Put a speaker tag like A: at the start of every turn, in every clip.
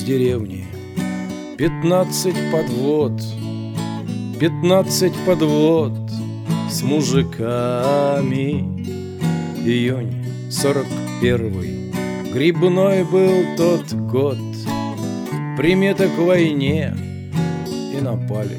A: деревни 15 подвод, 15 подвод с мужиками. Июнь 41-й, грибной был тот год. Примета к войне, и напали.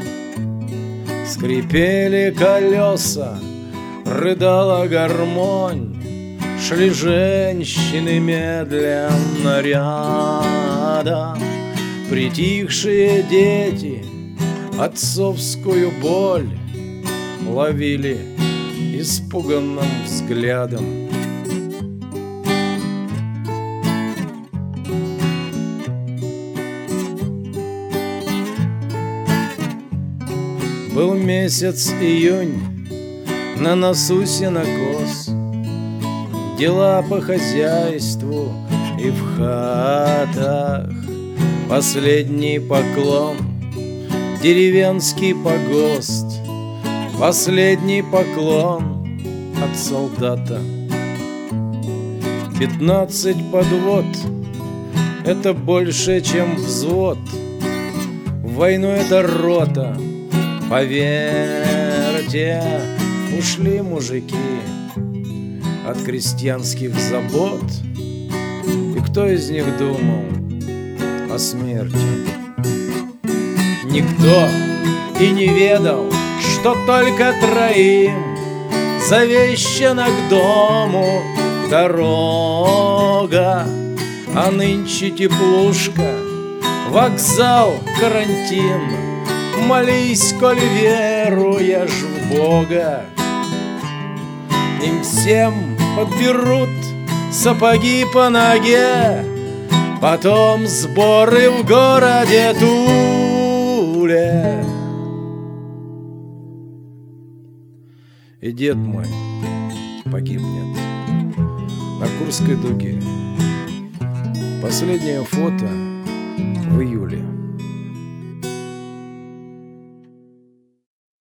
A: Скрипели колеса, рыдала гармонь, шли женщины медленно рядом. Притихшие дети отцовскую боль ловили испуганным взглядом. Был месяц июнь, на носу сенокос, дела по хозяйству и в хатах. Последний поклон, деревенский погост, последний поклон от солдата. 15 подвод — это больше, чем взвод. В войну это рота. Поверьте, ушли мужики от крестьянских забот. И кто из них думал о смерти? Никто и не ведал, что только троим завещана к дому дорога. А нынче теплушка, вокзал, карантин. Молись, коль веруешь в Бога. Им всем подберут сапоги по ноге, потом сборы в городе Туле. И дед мой погибнет на Курской дуге. Последнее фото в июле.